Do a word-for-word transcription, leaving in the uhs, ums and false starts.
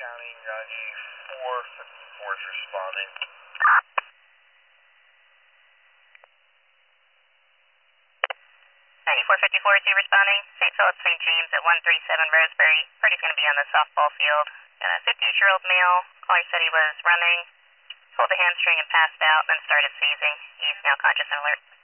County, ninety-four fifty-four is responding. ninety-four fifty-four, is he responding? Saint Philip Saint James at one thirty-seven Roseberry. Party's going to be on the softball field. And a fifty-eight-year-old male, caller said he was running, pulled a hamstring and passed out, then started seizing. He's now conscious and alert.